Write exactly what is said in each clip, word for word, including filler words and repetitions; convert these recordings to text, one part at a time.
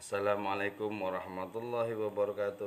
Assalamualaikum warahmatullahi wabarakatuh.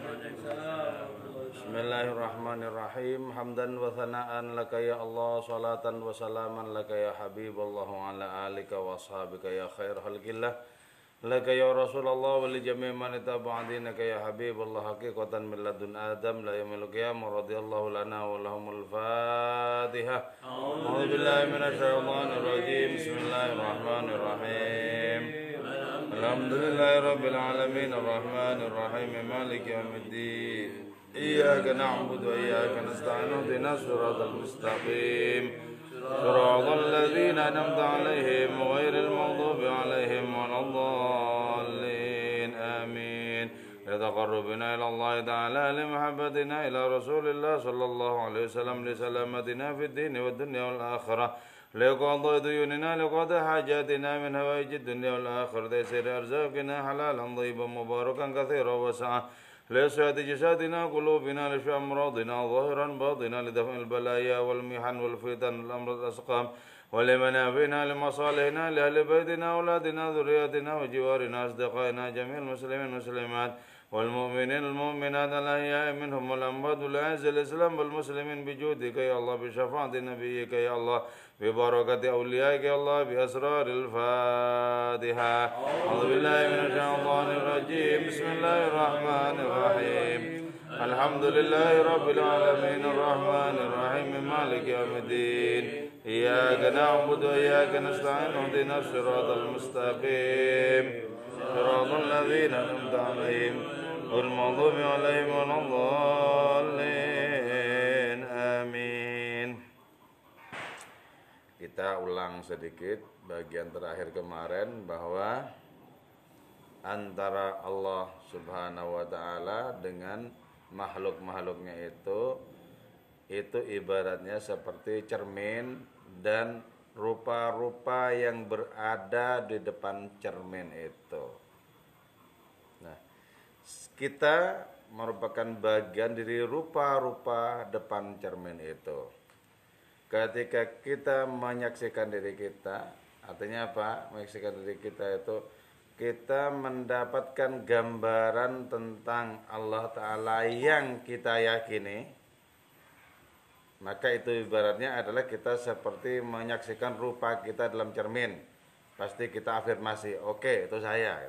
Bismillahirrahmanirrahim. Hamdan wa thana'an laka ya Allah, salatan wa salaman laka ya Habibullah wa ala alika wa ashabika ya khair khalqillah. Laka ya Rasulullah wa li jami' man itaba'adinaka ya Habibullah haqiqatan min ladun Adam la yamil qiyamah radhiyallahu lana wa lahumul Fatihah. A'udzu billahi minasy syaithanir rajim. Bismillahirrahmanirrahim. Alhamdulillahi rabbil alamin arrahmanir rahim maliki yaumiddin. Iyyaka na'budu wa iyyaka nasta'in ihdinas siratal mustaqim. Siratal ladzina an'amta 'alaihim ghairil maghdubi 'alaihim waladdallin. Amin. Yataqarrabuna ila Allah ta'ala li mahabbatina ila Rasulillah sallallahu alaihi wasallam li salamatina fid din wad dunya wal akhirah. لقضاء ديوننا لقضاء حاجاتنا من هوائج الدنيا والآخرة تيسير أرزاقنا حلالا طيبا مباركا كثيرا وسعا لصحة جسادنا قلوبنا لشفاء أمراضنا ظاهرا باطنا لدفع البلايا والمحن والفتن والأمراض الأسقام ولمنافعنا لمصالحنا لأهل بيتنا أولادنا ذرياتنا وجوارنا أصدقائنا جميع المسلمين والمسلمات والمؤمنين المؤمنات الأحياء منهم والأموات والأعز الإسلام والمسلمين بجودك يا الله بشفاعة نبيك يا الله ببركة أوليائك يا الله بأسرار الفاتحة. أعوذ بالله من الشيطان الرجيم. بسم الله الرحمن الرحيم. الحمد لله رب العالمين الرحمن الرحيم مالك يوم الدين. إياك نعبد وإياك نستعين اهدنا الصراط المستقيم صراط الذين أنعمت عليهم غير المغضوب عليهم ولا الضالين. Amin. Kita ulang sedikit bagian terakhir kemarin bahwa antara Allah Subhanahu wa taala dengan makhluk-makhluknya itu itu ibaratnya seperti cermin dan rupa-rupa yang berada di depan cermin itu. Nah, kita merupakan bagian dari rupa-rupa depan cermin itu. Ketika kita menyaksikan diri kita, artinya apa? Menyaksikan diri kita itu kita mendapatkan gambaran tentang Allah Ta'ala yang kita yakini. Maka itu ibaratnya adalah kita seperti menyaksikan rupa kita dalam cermin. Pasti kita afirmasi, oke, itu saya.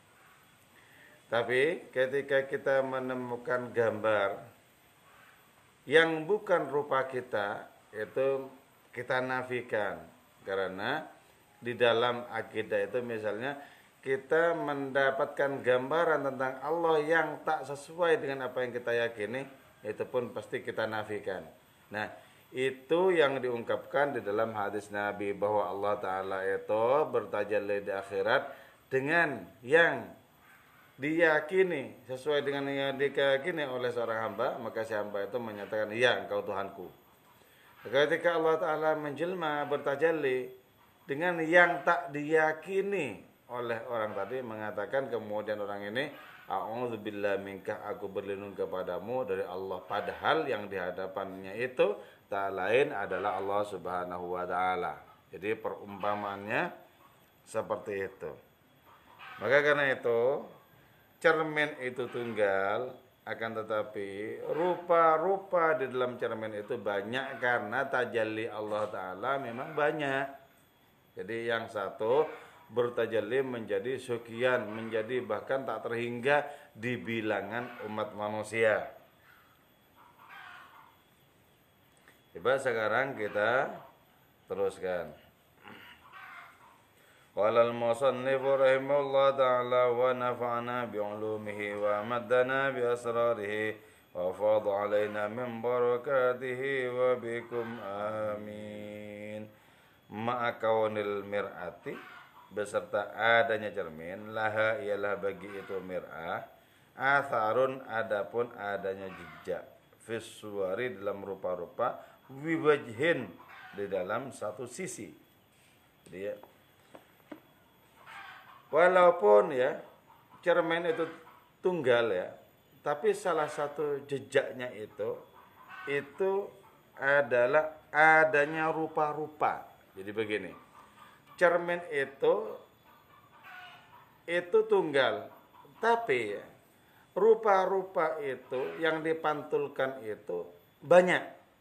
Tapi ketika kita menemukan gambar yang bukan rupa kita, itu kita nafikan. Karena di dalam akidah itu misalnya kita mendapatkan gambaran tentang Allah yang tak sesuai dengan apa yang kita yakini, itu pun pasti kita nafikan. Nah, itu yang diungkapkan di dalam hadis Nabi bahwa Allah Ta'ala itu bertajalli di akhirat dengan yang diyakini sesuai dengan yang diyakini oleh seorang hamba, maka si hamba itu menyatakan, iya engkau Tuhanku. Ketika Allah Ta'ala menjelma bertajalli dengan yang tak diyakini oleh orang tadi, mengatakan kemudian orang ini, a'udzubillahi minka, aku berlindung kepadamu dari Allah, padahal yang di hadapannya itu tak lain adalah Allah Subhanahu wa taala. Jadi perumpamannya seperti itu. Maka karena itu cermin itu tunggal, akan tetapi rupa-rupa di dalam cermin itu banyak karena tajalli Allah Ta'ala memang banyak. Jadi yang satu bertajalli menjadi sekian, menjadi bahkan tak terhingga di bilangan umat manusia. Coba sekarang kita teruskan. Qala al-musannifu rahimahullah ta'ala wa nafa'ana bi'ulumihi wa maddana bi asrarihi wa fadha alaina min barakatihi wa bikum amin. Ma'akaunil mir'ati, beserta adanya cermin, laha ialah bagi itu mir'ah, atharun adapun adanya jejak, fiswari dalam rupa-rupa, wiwajhin di dalam satu sisi. Jadi ya, walaupun ya cermin itu tunggal ya, tapi salah satu jejaknya itu itu adalah adanya rupa-rupa. Jadi begini, cermin itu itu tunggal. Tapi rupa-rupa itu yang dipantulkan itu banyak.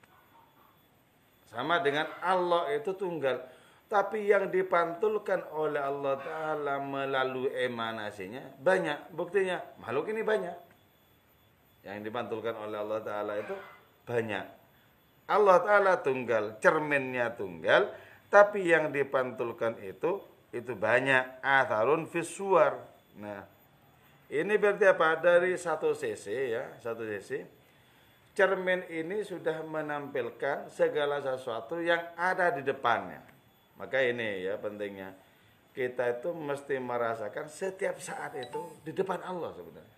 Sama dengan Allah itu tunggal. Tapi yang dipantulkan oleh Allah Ta'ala melalui emanasinya banyak. Buktinya makhluk ini banyak. Yang dipantulkan oleh Allah Ta'ala itu banyak. Allah Ta'ala tunggal, cerminnya tunggal, tapi yang dipantulkan itu itu banyak. Atharun fisuar. Nah, ini berarti apa? Dari satu sisi ya, satu sisi cermin ini sudah menampilkan segala sesuatu yang ada di depannya. Maka ini ya pentingnya kita itu mesti merasakan setiap saat itu di depan Allah sebenarnya.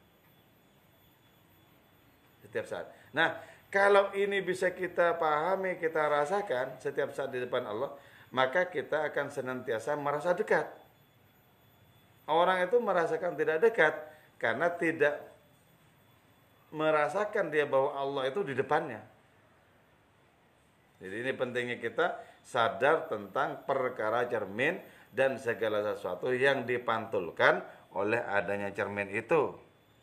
Setiap saat. Nah, kalau ini bisa kita pahami, kita rasakan setiap saat di depan Allah, maka kita akan senantiasa merasa dekat. Orang itu merasakan tidak dekat karena tidak merasakan dia bahwa Allah itu di depannya. Jadi ini pentingnya kita sadar tentang perkara cermin dan segala sesuatu yang dipantulkan oleh adanya cermin itu.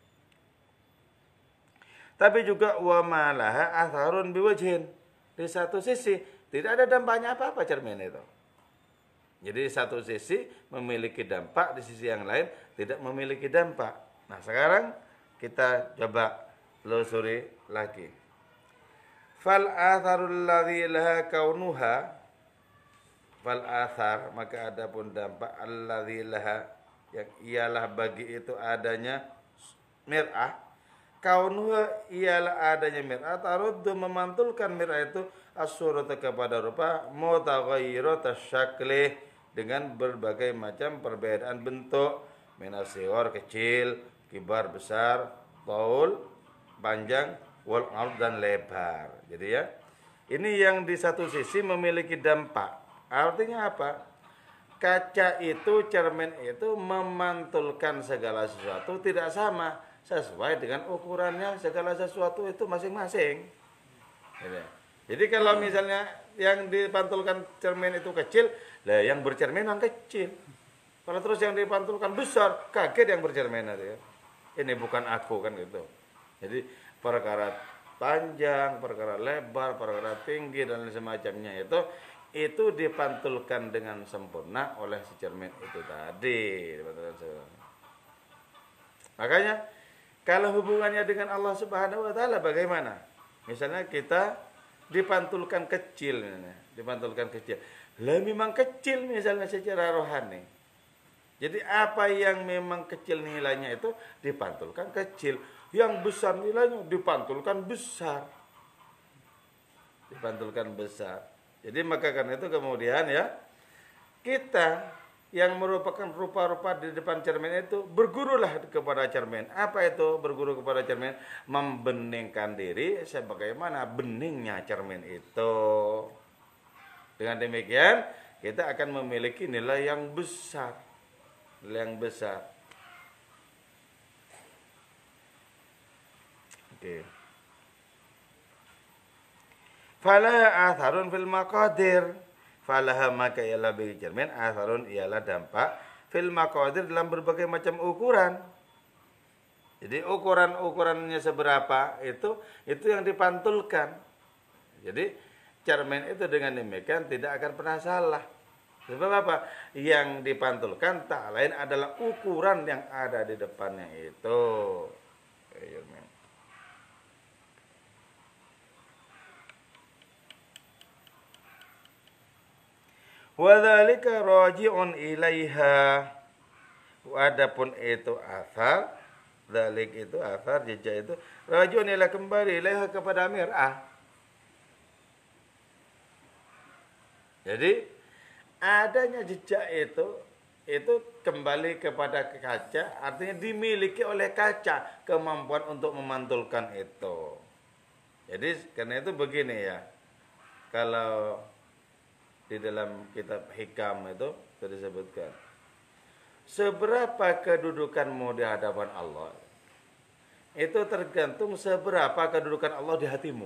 Tapi juga wa malaha atharun biwajhin. Di satu sisi tidak ada dampaknya apa-apa cermin itu. Jadi di satu sisi memiliki dampak, di sisi yang lain tidak memiliki dampak. Nah, sekarang kita coba telusuri lagi. Fal atharul ladzi laha kaunuha, fal athar, maka adapun dampak alladzi laha yang ialah bagi itu adanya mir'ah. Kaunuha ialah adanya mir'ah, taruddu memantulkan mir'ah itu as-surata kepada rupa mutaghayyirata syakli dengan berbagai macam perbedaan bentuk, minasiwar kecil, kibar besar, taul panjang, wal ard dan lebar. Jadi ya, ini yang di satu sisi memiliki dampak. Artinya apa? Kaca itu, cermin itu memantulkan segala sesuatu tidak sama sesuai dengan ukurannya segala sesuatu itu masing-masing. Jadi kalau misalnya yang dipantulkan cermin itu kecil, lah yang bercerminan kecil. Kalau terus yang dipantulkan besar, kaget yang bercerminan ya. Ini bukan aku kan gitu. Jadi perkara panjang, perkara lebar, perkara tinggi dan semacamnya itu itu dipantulkan dengan sempurna oleh si cermin itu tadi. Makanya kalau hubungannya dengan Allah Subhanahu wa taala bagaimana? Misalnya kita dipantulkan kecil, dipantulkan kecil. Lah memang kecil misalnya secara rohani. Jadi apa yang memang kecil nilainya itu dipantulkan kecil. Yang besar nilainya dipantulkan besar. Dipantulkan besar. Jadi maka karena itu kemudian ya, kita yang merupakan rupa-rupa di depan cermin itu bergurulah kepada cermin. Apa itu berguru kepada cermin? Membeningkan diri sebagaimana beningnya cermin itu. Dengan demikian kita akan memiliki nilai yang besar. Nilai yang besar. Oke. Fala atharun fil maqadir. Falaha maka ialah bagi cermin atharun ialah dampak fil maqadir dalam berbagai macam ukuran. Jadi ukuran-ukurannya seberapa itu itu yang dipantulkan. Jadi cermin itu dengan demikian tidak akan pernah salah. Sebab apa? Yang dipantulkan tak lain adalah ukuran yang ada di depannya itu. Wadzalika raji'un ilaiha. Adapun itu athar, dzalik itu athar, jejak itu raji'un ila kembali ilaiha kepada mir'ah. Jadi adanya jejak itu itu kembali kepada kaca, artinya dimiliki oleh kaca kemampuan untuk memantulkan itu. Jadi karena itu begini ya. Kalau di dalam kitab Hikam itu sudah disebutkan seberapa kedudukanmu di hadapan Allah itu tergantung seberapa kedudukan Allah di hatimu.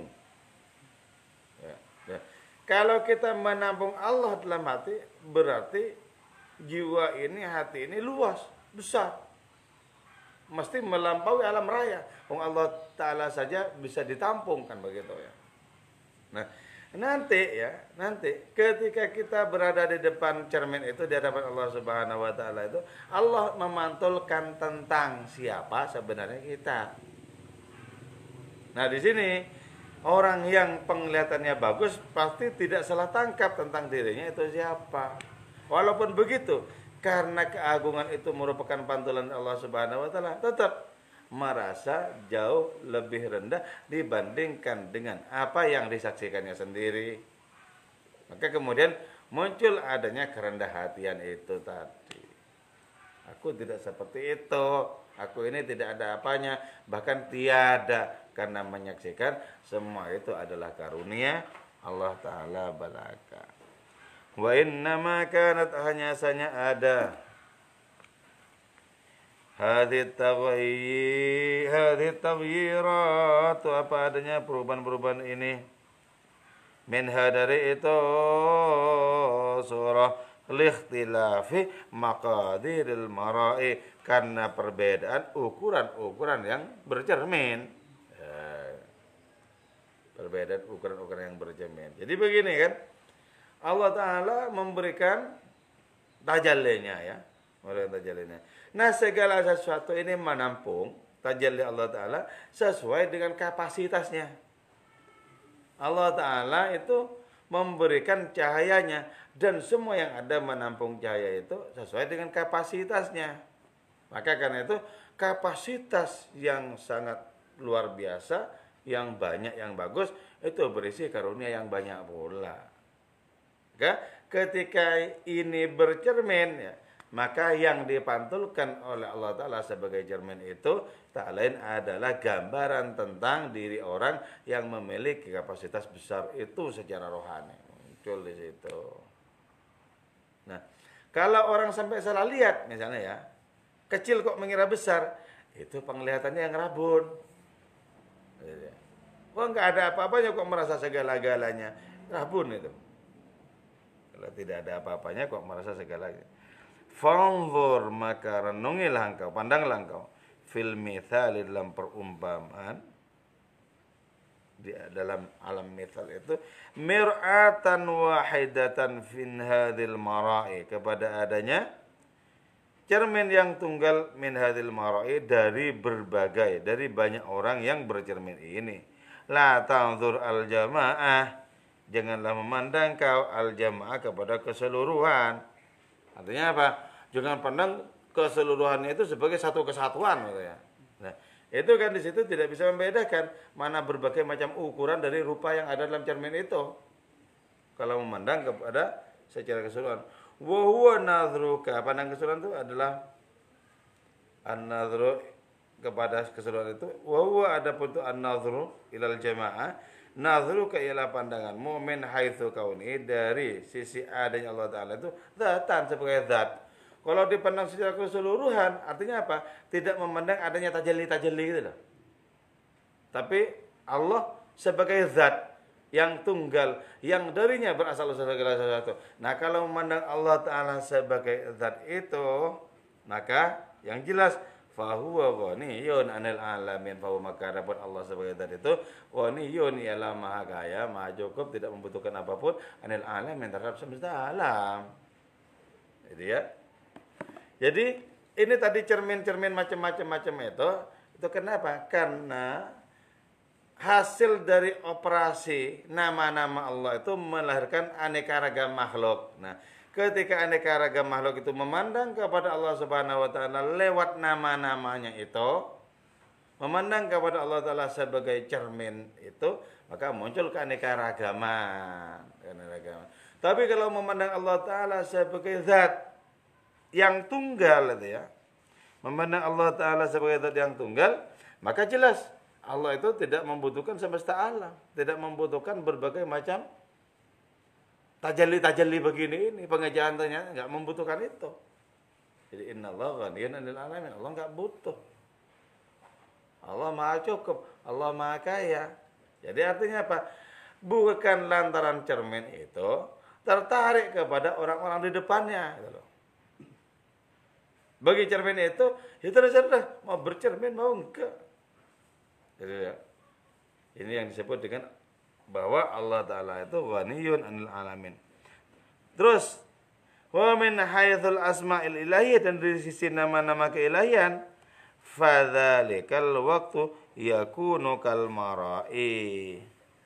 Ya, ya. Kalau kita menampung Allah dalam hati berarti jiwa ini, hati ini luas, besar. Mesti melampaui alam raya. Wong Allah Ta'ala saja bisa ditampung kan begitu ya. Nah, nanti ya, nanti ketika kita berada di depan cermin itu di hadapan Allah Subhanahu wa taala itu, Allah memantulkan tentang siapa sebenarnya kita. Nah, di sini orang yang penglihatannya bagus pasti tidak salah tangkap tentang dirinya itu siapa. Walaupun begitu, karena keagungan itu merupakan pantulan Allah Subhanahu wa taala, tetap merasa jauh lebih rendah dibandingkan dengan apa yang disaksikannya sendiri. Maka kemudian muncul adanya kerendah hatian itu tadi. Aku tidak seperti itu, aku ini tidak ada apanya, bahkan tiada, karena menyaksikan semua itu adalah karunia Allah Ta'ala balaka. Wa innama kanat, hanya saja ada hadit taghyir hadit taghyirat, apa adanya perubahan-perubahan ini, minha dari itu surah likhtilafi maqadiril mara'i, karena perbedaan ukuran-ukuran yang bercermin. Ya, perbedaan ukuran-ukuran yang bercermin. Jadi begini kan, Allah Ta'ala memberikan tajallinya ya, memberikan tajallinya. Nah, segala sesuatu ini menampung tajalli Allah Ta'ala sesuai dengan kapasitasnya. Allah Ta'ala itu memberikan cahayanya, dan semua yang ada menampung cahaya itu sesuai dengan kapasitasnya. Maka karena itu kapasitas yang sangat luar biasa, yang banyak, yang bagus, itu berisi karunia yang banyak pula. Maka ketika ini bercermin ya, maka yang dipantulkan oleh Allah Ta'ala sebagai cermin itu tak lain adalah gambaran tentang diri orang yang memiliki kapasitas besar itu secara rohani. Muncul di situ. Nah, kalau orang sampai salah lihat misalnya ya, kecil kok mengira besar, itu penglihatannya yang rabun. Wah, nggak ada apa-apanya kok merasa segala-galanya. Rabun itu. Kalau tidak ada apa-apanya kok merasa segalanya. Fanzur, maka renungilah engkau, pandanglah engkau, fil mithali, dalam perumpamaan, di dalam alam mithal itu, mir'atan wahidatan fin hadhil mara'i, kepada adanya cermin yang tunggal min hadhil mara'i, dari berbagai, dari banyak orang yang bercermin ini. La tanzur al jamaah, janganlah memandang kau al jamaah kepada keseluruhan. Artinya apa? Jangan pandang keseluruhannya itu sebagai satu kesatuan gitu ya. Nah, itu kan di situ tidak bisa membedakan mana berbagai macam ukuran dari rupa yang ada dalam cermin itu. Kalau memandang kepada secara keseluruhan. Wa huwa nadhruka, pandang keseluruhan itu adalah an-nadhru kepada keseluruhan itu. Wa huwa adapun itu an-nadhru ilal jamaah, nadhruka ialah pandanganmu min haitsu kauni, dari sisi adanya Allah Ta'ala itu dzatan, sebagai zat. Kalau dipandang secara keseluruhan, artinya apa? Tidak memandang adanya tajalli-tajalli gitu loh. Tapi Allah sebagai zat yang tunggal, yang darinya berasal segala sesuatu. Nah, kalau memandang Allah Ta'ala sebagai zat itu, maka yang jelas fahuwa ghaniyun 'anil alamin, fahuwa, maka adapun Allah sebagai zat itu ghaniyun, ialah maha kaya, maha cukup, tidak membutuhkan apapun, 'anil alamin, terhadap semesta alam. Jadi ya. Jadi ini tadi cermin-cermin macam-macam-macam itu, itu kenapa? Karena hasil dari operasi nama-nama Allah itu melahirkan aneka ragam makhluk. Nah, ketika aneka ragam makhluk itu memandang kepada Allah Subhanahu wa taala lewat nama-namanya itu, memandang kepada Allah Ta'ala sebagai cermin itu, maka muncul keanekaragaman. Keanekaragaman. Tapi kalau memandang Allah Ta'ala sebagai zat yang tunggal itu ya, memandang Allah Ta'ala sebagai zat yang tunggal, maka jelas Allah itu tidak membutuhkan semesta alam, tidak membutuhkan berbagai macam tajalli-tajalli begini ini, pengejaannya nggak membutuhkan itu. Jadi innallaha ghaniyun 'anil alamin, Allah nggak butuh. Allah maha cukup, Allah maha kaya. Jadi artinya apa? Bukan lantaran cermin itu tertarik kepada orang-orang di depannya gitu loh. Bagi cermin itu, ya terserah mau bercermin mau enggak. Jadi ya, ini yang disebut dengan bahwa Allah Ta'ala itu ghaniyun anil alamin. Terus, wa min haythul asma'il ilahiyah, dan dari sisi nama-nama keilahian, fadzalikal waqtu yakunu kal mara'i.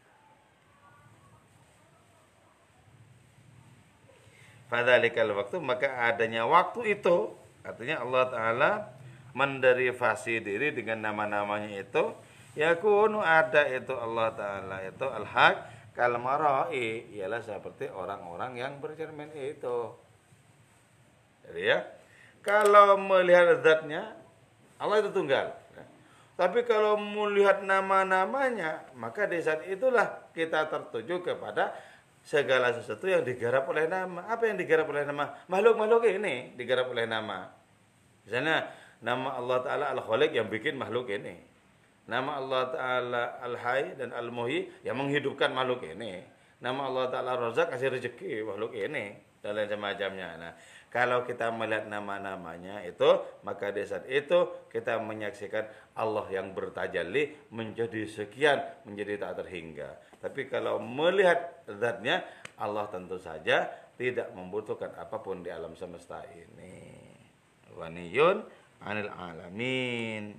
Fadzalikal waktu, maka adanya waktu itu, artinya Allah Ta'ala menderivasi diri dengan nama-namanya itu, yakunu ada itu Allah Ta'ala itu al-haq kal mara'i, ialah seperti orang-orang yang bercermin itu. Jadi ya, kalau melihat zatnya Allah itu tunggal. Tapi kalau melihat nama-namanya, maka di saat itulah kita tertuju kepada segala sesuatu yang digarap oleh nama. Apa yang digarap oleh nama? Makhluk-makhluk ini digarap oleh nama. Misalnya nama Allah Ta'ala Al-Khaliq yang bikin makhluk ini. Nama Allah Ta'ala Al-Hayy dan Al-Muhyi yang menghidupkan makhluk ini. Nama Allah Ta'ala Razak kasih rezeki makhluk ini, dan lain semacamnya. Nah, kalau kita melihat nama-namanya itu, maka di saat itu kita menyaksikan Allah yang bertajalli menjadi sekian, menjadi tak terhingga. Tapi kalau melihat zatnya, Allah tentu saja tidak membutuhkan apapun di alam semesta ini. Ghaniyun 'anil alamin.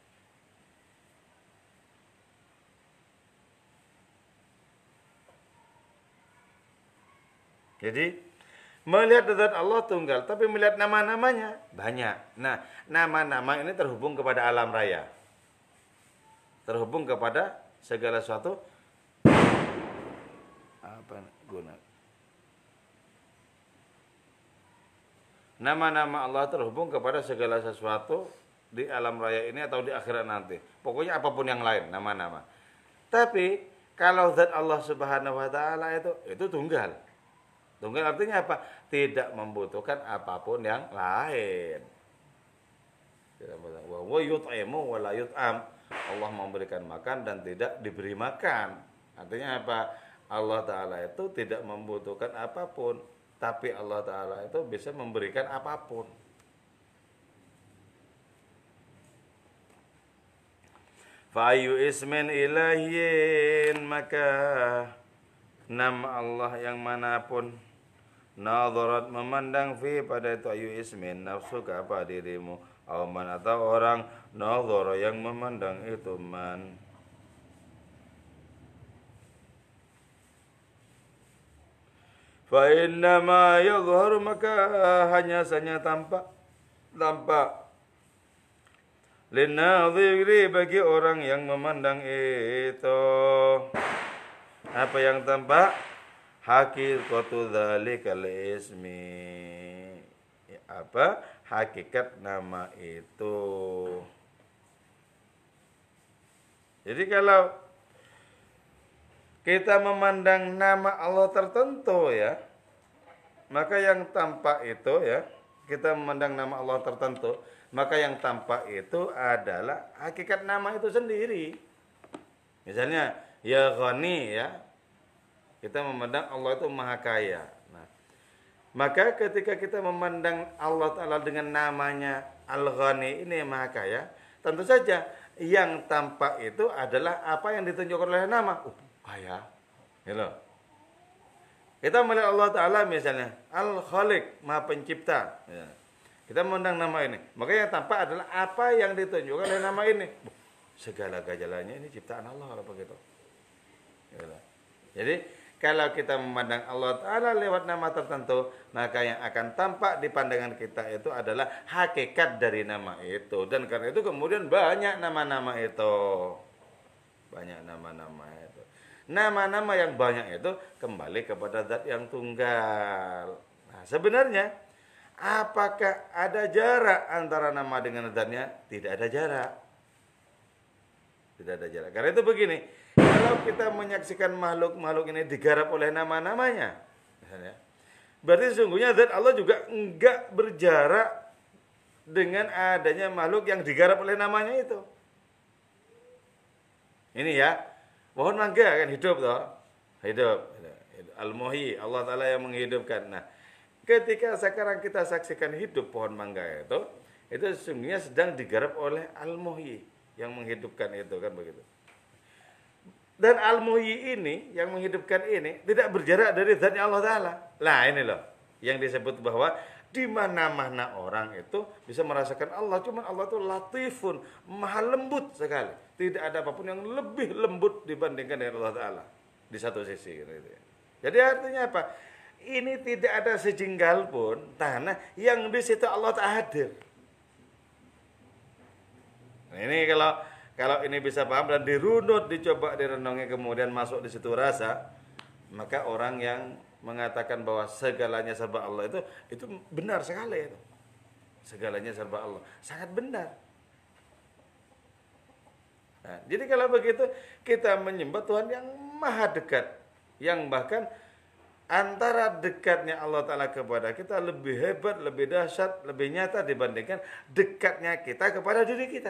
Jadi melihat zat Allah tunggal, tapi melihat nama-namanya banyak. Nah, nama-nama ini terhubung kepada alam raya. Terhubung kepada segala sesuatu apa guna. Nama-nama Allah terhubung kepada segala sesuatu di alam raya ini atau di akhirat nanti. Pokoknya apapun yang lain, nama-nama. Tapi kalau zat Allah Subhanahu wa taala itu itu tunggal. Tunggal artinya apa? Tidak membutuhkan apapun yang lain. Wa yut'imu wa la yut'am. Allah memberikan makan dan tidak diberi makan. Artinya apa? Allah Ta'ala itu tidak membutuhkan apapun, tapi Allah Ta'ala itu bisa memberikan apapun. Fa'ayu ismin ilahiyin, maka nama Allah yang manapun, nadharat memandang fi pada itu ayu ismin, nafsu ke apa dirimu, auman atau orang, nadhara yang memandang itu man. Fa innama yadhhar, maka hanya saja tampak tampak linadhiri, bagi orang yang memandang itu. Apa yang tampak? Hakikatu dzalikal ismi, apa? Hakikat nama itu. Jadi kalau kita memandang nama Allah tertentu ya, maka yang tampak itu ya, kita memandang nama Allah tertentu, maka yang tampak itu adalah hakikat nama itu sendiri. Misalnya ya Ghani ya, kita memandang Allah itu maha kaya. Nah, maka ketika kita memandang Allah Ta'ala dengan namanya Al-Ghani ini maha kaya, tentu saja yang tampak itu adalah apa yang ditunjukkan oleh nama. Uh, kaya, gitu. Kita melihat Allah Ta'ala misalnya Al-Khaliq, maha pencipta ya. Kita memandang nama ini, maka yang tampak adalah apa yang ditunjukkan oleh nama ini. Segala gajalannya ini ciptaan Allah, apa gitu. Jadi kalau kita memandang Allah Ta'ala lewat nama tertentu, maka yang akan tampak di pandangan kita itu adalah hakikat dari nama itu. Dan karena itu kemudian banyak nama-nama itu. Banyak nama-nama itu. Nama-nama yang banyak itu kembali kepada zat yang tunggal. Nah, sebenarnya apakah ada jarak antara nama dengan zatnya? Tidak ada jarak. Tidak ada jarak. Karena itu begini, kalau kita menyaksikan makhluk-makhluk ini digarap oleh nama-namanya, misalnya, berarti sesungguhnya zat Allah juga enggak berjarak dengan adanya makhluk yang digarap oleh namanya itu. Ini ya, pohon mangga kan hidup toh, hidup. Al-Muhyi, Allah Ta'ala yang menghidupkan. Nah, ketika sekarang kita saksikan hidup pohon mangga itu, itu sesungguhnya sedang digarap oleh Al-Muhyi yang menghidupkan itu kan begitu. Dan Al-Muhyi ini yang menghidupkan ini tidak berjarak dari zatnya Allah Ta'ala. Nah ini loh yang disebut bahwa di mana-mana orang itu bisa merasakan Allah. Cuman Allah itu latifun, maha lembut sekali. Tidak ada apapun yang lebih lembut dibandingkan dengan Allah Ta'ala. Di satu sisi. Jadi artinya apa? Ini tidak ada sejengkal pun tanah yang di situ Allah Ta'ala hadir. Nah, ini kalau kalau ini bisa paham dan dirunut, dicoba direnungi kemudian masuk di situ rasa, maka orang yang mengatakan bahwa segalanya serba Allah itu itu benar sekali itu. Segalanya serba Allah, sangat benar. Nah, jadi kalau begitu kita menyembah Tuhan yang maha dekat, yang bahkan antara dekatnya Allah Ta'ala kepada kita lebih hebat, lebih dahsyat, lebih nyata dibandingkan dekatnya kita kepada diri kita.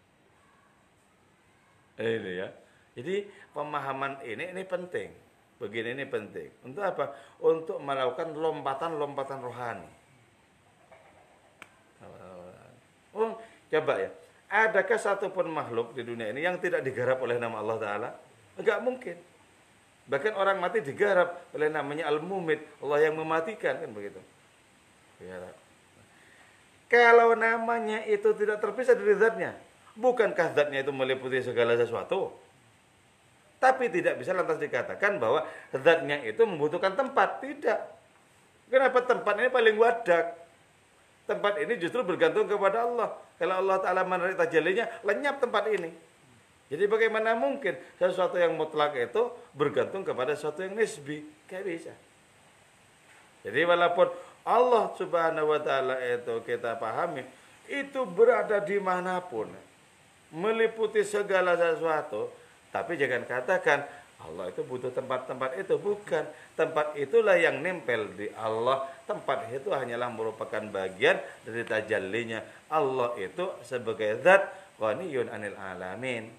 Ini ya. Jadi pemahaman ini ini penting. Begini ini penting. Untuk apa? Untuk melakukan lompatan-lompatan rohani. Oh, coba ya. Adakah satupun makhluk di dunia ini yang tidak digarap oleh nama Allah Ta'ala? Enggak mungkin. Bahkan orang mati digarap oleh namanya Al-Mumit, Allah yang mematikan, kan begitu. Digarap. Kalau namanya itu tidak terpisah dari zatnya, bukankah zatnya itu meliputi segala sesuatu? Tapi tidak bisa lantas dikatakan bahwa zatnya itu membutuhkan tempat. Tidak. Kenapa tempat ini paling wadak? Tempat ini justru bergantung kepada Allah. Kalau Allah Ta'ala menarik tajallinya, lenyap tempat ini. Jadi bagaimana mungkin sesuatu yang mutlak itu bergantung kepada sesuatu yang nisbi? Gak bisa. Jadi walaupun Allah Subhanahu wa Ta'ala itu kita pahami, itu berada dimanapun, meliputi segala sesuatu. Tapi jangan katakan Allah itu butuh tempat-tempat itu. Bukan. Tempat itulah yang nempel di Allah. Tempat itu hanyalah merupakan bagian dari tajallinya. Allah itu sebagai zat ghaniyun anil alamin.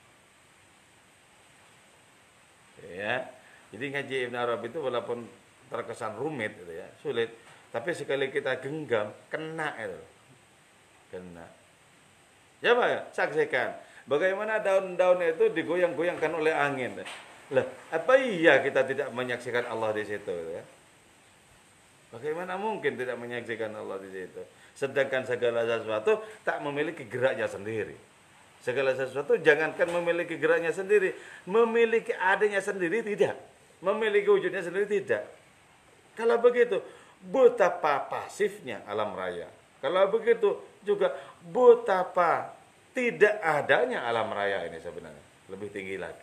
Ya. Jadi ngaji Ibn Arabi itu walaupun terkesan rumit gitu ya, sulit, tapi sekali kita genggam, kena itu. Kena. Ya Pak, ya? Saksikan. Bagaimana daun-daun itu digoyang-goyangkan oleh angin. Lah, apa iya kita tidak menyaksikan Allah di situ ya? Bagaimana mungkin tidak menyaksikan Allah di situ? Sedangkan segala sesuatu tak memiliki geraknya sendiri. Segala sesuatu jangankan memiliki geraknya sendiri, memiliki adanya sendiri tidak. Memiliki wujudnya sendiri tidak. Kalau begitu, betapa pasifnya alam raya. Kalau begitu juga betapa tidak adanya alam raya ini sebenarnya. Lebih tinggi lagi.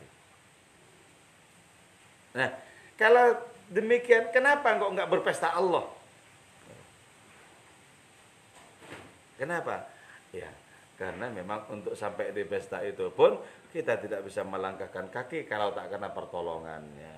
Nah, kalau demikian, kenapa kok nggak berpesta Allah? Kenapa? Ya, karena memang untuk sampai di pesta itu pun kita tidak bisa melangkahkan kaki kalau tak kena pertolongannya.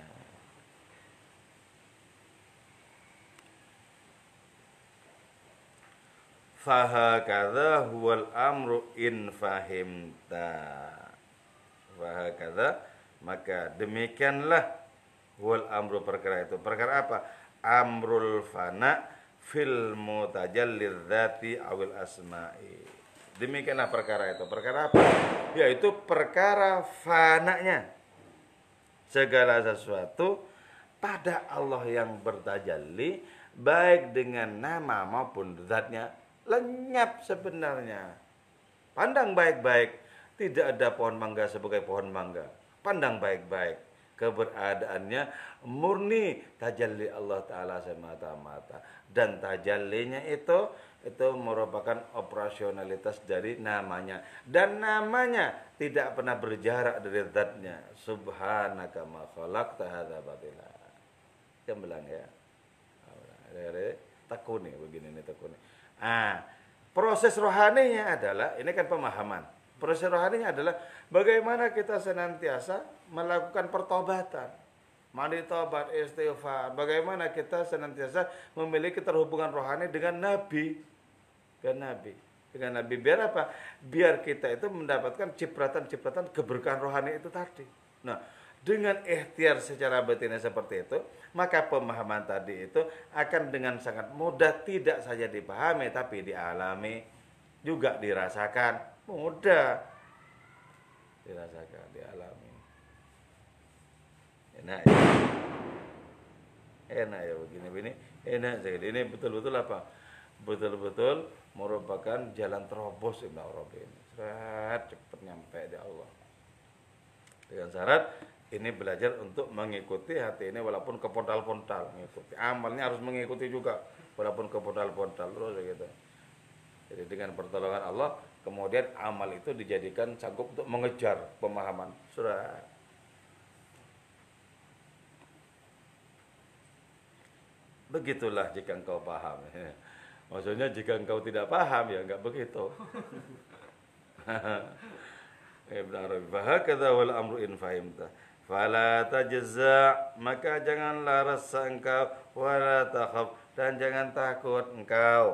Fahakadha huwal amru in fahimta. Fahakadha, maka demikianlah huwal amru perkara itu. Perkara apa? Amrul fana fil mutajallir dzati awil asma'i. Demikianlah perkara itu. Perkara apa? Yaitu perkara fananya segala sesuatu pada Allah yang bertajalli, baik dengan nama maupun zatnya, lenyap sebenarnya. Pandang baik-baik, tidak ada pohon mangga sebagai pohon mangga. Pandang baik-baik, keberadaannya murni tajalli Allah Ta'ala semata-mata. Dan tajallinya itu itu merupakan operasionalitas dari namanya. Dan namanya tidak pernah berjarak dari zatnya. Subhanaka ma khalaqta hadza batila. Kembali ya. Dari tekuni begini nih tekuni. Ah, proses rohaninya adalah, ini kan pemahaman. Proses rohaninya adalah bagaimana kita senantiasa melakukan pertobatan. Mandi tobat, istighfar. Bagaimana kita senantiasa memiliki terhubungan rohani dengan Nabi. Dengan Nabi. Dengan Nabi. Biar apa? Biar kita itu mendapatkan cipratan-cipratan keberkahan rohani itu tadi. Nah, dengan ikhtiar secara batinnya seperti itu, maka pemahaman tadi itu akan dengan sangat mudah tidak saja dipahami, tapi dialami. juga dirasakan, mudah dirasakan, dialami. Enak ya, enak ya begini-begini, enak sekali. Ini betul-betul apa? Betul-betul merupakan jalan terobos Ibnu Arabi ini. Seret, cepat nyampe di Allah. Dengan syarat ini belajar untuk mengikuti hati ini walaupun kepontal-pontal, mengikuti. Amalnya harus mengikuti juga walaupun kepontal-pontal terus gitu. Jadi dengan pertolongan Allah, kemudian amal itu dijadikan sanggup untuk mengejar pemahaman. Sudah. Begitulah jika engkau paham. Maksudnya jika engkau tidak paham ya enggak begitu. Ibn Arabi, "Fahakadha wal amru in fahimta, fala tajza', maka janganlah rasa engkau, wala takhaf, dan jangan takut engkau."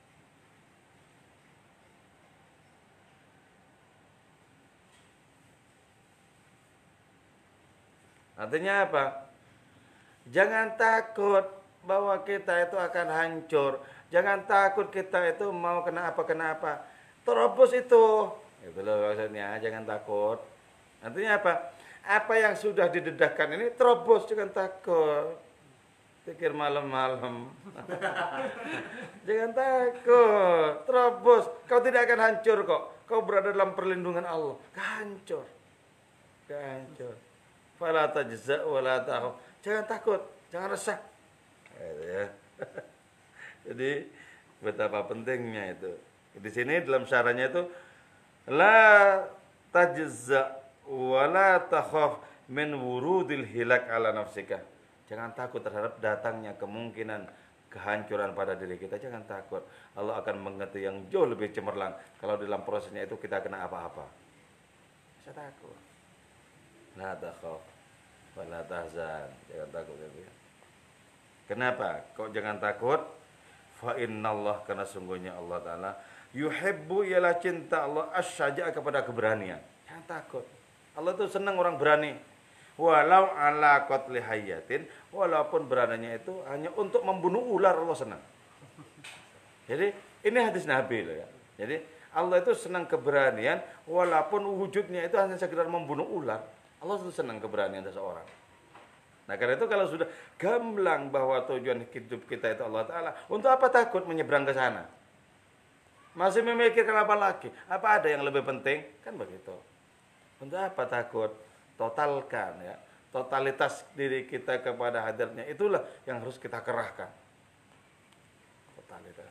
Artinya apa? Jangan takut bahwa kita itu akan hancur. Jangan takut kita itu mau kena apa-kenapa. Terobos itu. Itu loh maksudnya, jangan takut. Artinya apa? Apa yang sudah didedahkan ini terobos, jangan takut. Pikir malam-malam. Jangan takut, terobos. Kau tidak akan hancur kok. Kau berada dalam perlindungan Allah. Gak hancur. Gak hancur. Fala tajza' wala takhaf. Jangan takut, jangan resah. Gitu ya. Jadi betapa pentingnya itu. Di sini dalam syaratnya itu la tajza' wala takhaf min wurudil hilak ala nafsika. Jangan takut terhadap datangnya kemungkinan kehancuran pada diri kita. Jangan takut. Allah akan mengerti yang jauh lebih cemerlang kalau dalam prosesnya itu kita kena apa-apa. Bisa takut. La takhaf wala tahzan. Jangan takut ya. Kenapa? Kok jangan takut? Fa innallah, karena sungguhnya Allah Ta'ala yuhibbu, ialah cinta Allah asyaja' kepada keberanian. Jangan takut. Allah itu senang orang berani. Walau ala qatli hayyatin, walaupun beraninya itu hanya untuk membunuh ular, Allah senang. Jadi ini hadis Nabi loh ya. Jadi Allah itu senang keberanian walaupun wujudnya itu hanya sekedar membunuh ular. Allah itu senang keberanian seseorang. Nah karena itu kalau sudah gamblang bahwa tujuan hidup kita itu Allah Ta'ala, untuk apa takut menyeberang ke sana? Masih memikirkan apa lagi? Apa ada yang lebih penting? Kan begitu. Untuk apa takut? Totalkan ya. Totalitas diri kita kepada hadirnya, itulah yang harus kita kerahkan. Totalitas.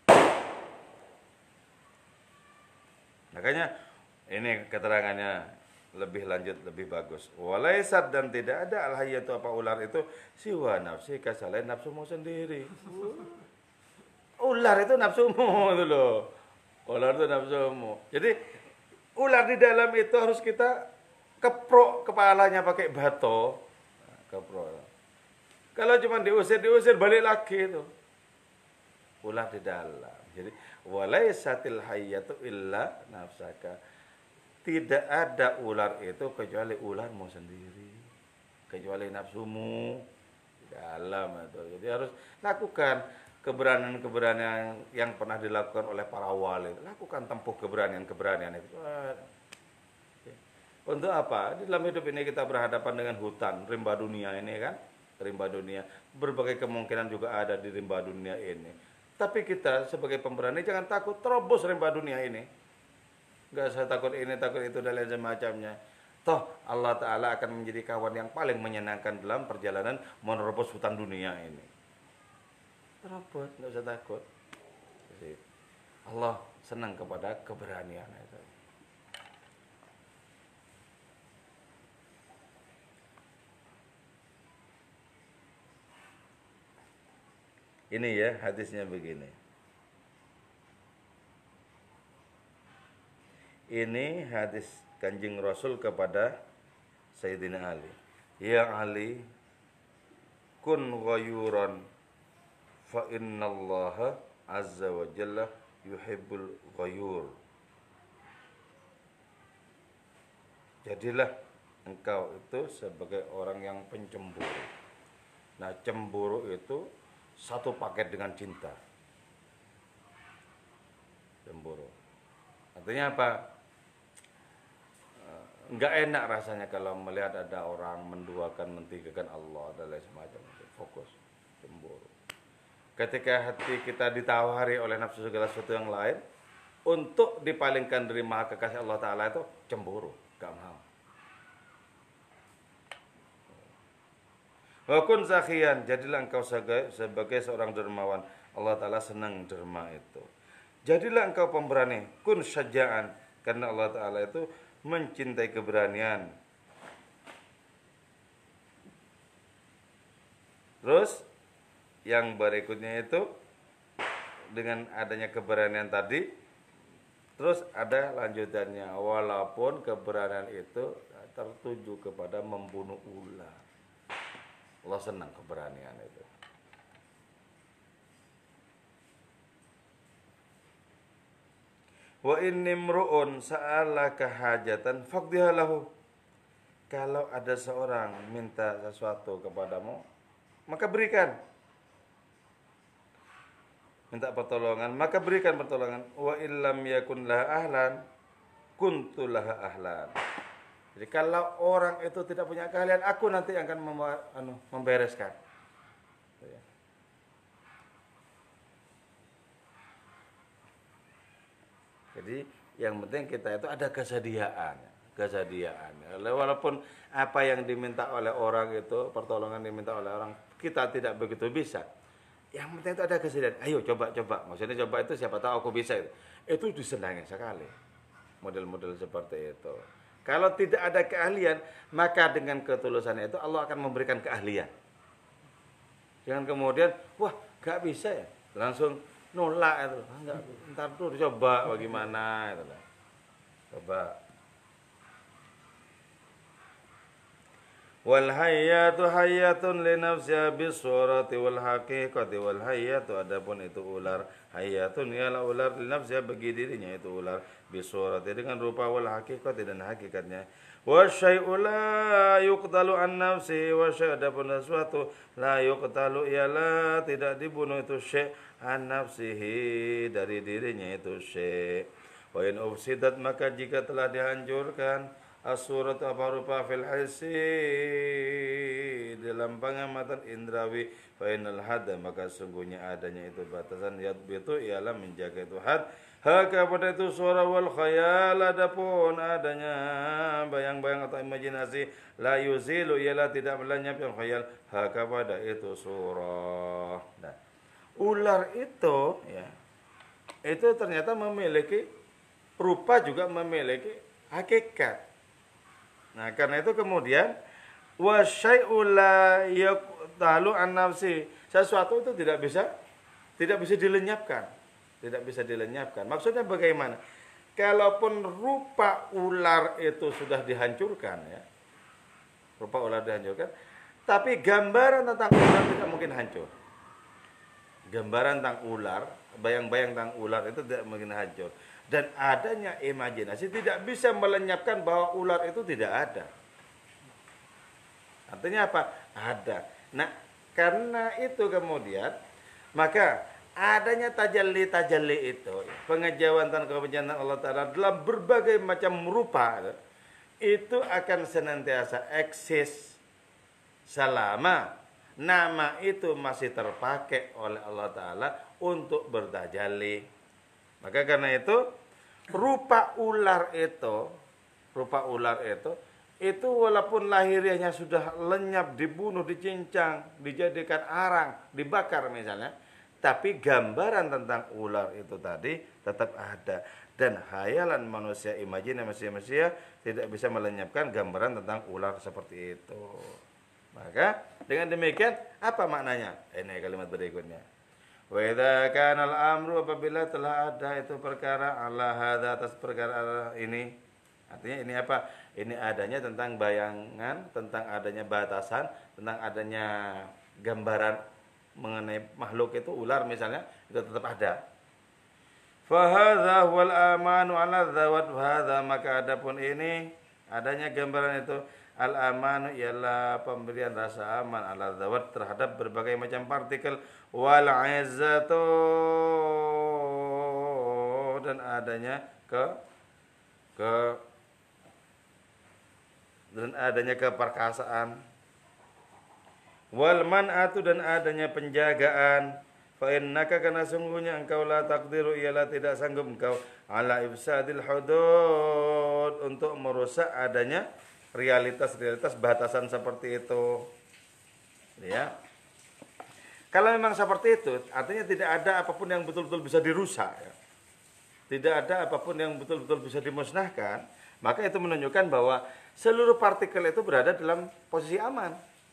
Makanya ini keterangannya lebih lanjut, lebih bagus. Walaisat, dan tidak ada al-hayyatu apa ular itu siwa nafsi, selain nafsumu sendiri. Ular itu nafsumu itu loh. Ular itu nafsumu. Jadi ular di dalam itu harus kita keprok kepalanya pakai batu. Nah, keprok. Kalau cuma diusir diusir balik lagi itu. Ular di dalam. Jadi walaisatil hayyatu illa nafsaka. Tidak ada ular itu kecuali ularmu sendiri, kecuali nafsumu di dalam itu. Jadi harus lakukan keberanian-keberanian yang pernah dilakukan oleh para wali. Lakukan tempuh keberanian-keberanian itu. Untuk apa? Di dalam hidup ini kita berhadapan dengan hutan, rimba dunia ini kan, rimba dunia. Berbagai kemungkinan juga ada di rimba dunia ini. Tapi kita sebagai pemberani jangan takut terobos rimba dunia ini. Enggak usah takut ini, takut itu, dan lain semacamnya. Toh Allah Ta'ala akan menjadi kawan yang paling menyenangkan dalam perjalanan menerobos hutan dunia ini. Terobos, enggak usah takut. Jadi, Allah senang kepada keberanian itu. Ini ya hadisnya begini. Ini hadis Kanjeng Rasul kepada Sayyidina Ali. Ya Ali, kun ghayuran fa innallaha azza wa jalla yuhibbul ghayur. Jadilah engkau itu sebagai orang yang pencemburu. Nah, cemburu itu satu paket dengan cinta. Cemburu. Artinya apa? Enggak enak rasanya kalau melihat ada orang menduakan, mentigakan Allah dan lain semacam itu. Fokus, cemburu. Ketika hati kita ditawari oleh nafsu segala sesuatu yang lain, untuk dipalingkan dari maha kekasih Allah Ta'ala itu cemburu, gak mau. Wa kun sakhiyan, jadilah engkau sebagai, sebagai seorang dermawan. Allah Ta'ala senang derma itu. Jadilah engkau pemberani, kun syaja'an, karena Allah Ta'ala itu mencintai keberanian. Terus yang berikutnya itu dengan adanya keberanian tadi, terus ada lanjutannya, walaupun keberanian itu tertuju kepada membunuh ular. Allah senang keberanian itu. Wa inni mru'un sa'alaka hajatan faqdiha lahu. Kalau ada seorang minta sesuatu kepadamu, maka berikan. Minta pertolongan, maka berikan pertolongan. Wa illam yakun laha ahlan kuntu laha ahlan. Jadi kalau orang itu tidak punya keahlian, aku nanti akan mem anu, membereskan. Jadi yang penting kita itu ada kesediaan, kesediaan. Walaupun apa yang diminta oleh orang itu, pertolongan diminta oleh orang, kita tidak begitu bisa. Yang penting itu ada kesediaan. Ayo coba-coba. Maksudnya coba itu siapa tahu aku bisa itu. Itu disenangi sekali. Model-model seperti itu. Kalau tidak ada keahlian, maka dengan ketulusan itu Allah akan memberikan keahlian. Jangan kemudian, wah gak bisa ya, langsung nolak itu. Enggak, ntar tuh coba bagaimana itu lah. Coba. Wal hayyatu hayyatun li nafsiha bisurati wal haqiqati wal hayyatu, adapun itu ular, hayyatun ialah ular li nafsiha bagi dirinya itu ular, bisurati dengan rupa, wal haqiqati dan hakikatnya. Wa syai'u la yuqtalu an nafsi, wa syai' adapun sesuatu la yuqtalu ialah tidak dibunuh itu syai' an nafsihi dari dirinya itu syai'. Wa in ufsidat maka jika telah dihancurkan as-surat apa rupa fil hissi dalam pengamatan indrawi, fa innal hadda maka sungguhnya adanya itu batasan yadbitu ialah menjaga itu had, haka pada itu suara, wal khayal adapun adanya bayang-bayang atau imajinasi, la yuzilu ialah tidak melenyap yang khayal, haka pada itu surah. Nah, ular itu ya, itu ternyata memiliki rupa juga memiliki hakikat. Nah, karena itu kemudian wa syai'u la yaqtalu an nafsi, sesuatu itu tidak bisa tidak bisa dilenyapkan, tidak bisa dilenyapkan. Maksudnya bagaimana? Kalaupun rupa ular itu sudah dihancurkan ya. Rupa ular dihancurkan, tapi gambaran tentang ular tidak mungkin hancur. Gambaran tentang ular, bayang-bayang tentang ular itu tidak mungkin hancur. Dan adanya imajinasi tidak bisa melenyapkan bahwa ular itu tidak ada. Artinya apa? Ada. Nah, karena itu kemudian, maka adanya tajalli-tajalli itu, pengejauhan dan kebencian Allah Ta'ala dalam berbagai macam rupa, itu akan senantiasa eksis selama nama itu masih terpakai oleh Allah Ta'ala untuk bertajalli. Maka karena itu rupa ular itu, rupa ular itu, itu walaupun lahiriahnya sudah lenyap, dibunuh, dicincang, dijadikan arang, dibakar misalnya, tapi gambaran tentang ular itu tadi tetap ada. Dan khayalan manusia, imajinasi manusia tidak bisa melenyapkan gambaran tentang ular seperti itu. Maka dengan demikian apa maknanya? Ini kalimat berikutnya. Wa idza kana al-amru, apabila telah ada itu perkara ala hadza atas perkara ini, artinya ini apa? Ini adanya tentang bayangan, tentang adanya batasan, tentang adanya gambaran mengenai makhluk itu ular misalnya, itu tetap ada. Fa hadza wal amanu ala dzawat hadza, maka adapun ini adanya gambaran itu al-amanu ialah pemberian rasa aman ala dzawat terhadap berbagai macam partikel, wal izzatu dan adanya ke ke dan adanya keperkasaan. Wal man'atu dan adanya penjagaan. Fa innaka kana sungguhnya engkau la taqdiru ialah tidak sanggup engkau ala ifsadil hudud untuk merusak adanya realitas-realitas batasan seperti itu. Ya. Kalau memang seperti itu, artinya tidak ada apapun yang betul-betul bisa dirusak ya. Tidak ada apapun yang betul-betul bisa dimusnahkan, maka itu menunjukkan bahwa seluruh partikel itu berada dalam posisi aman.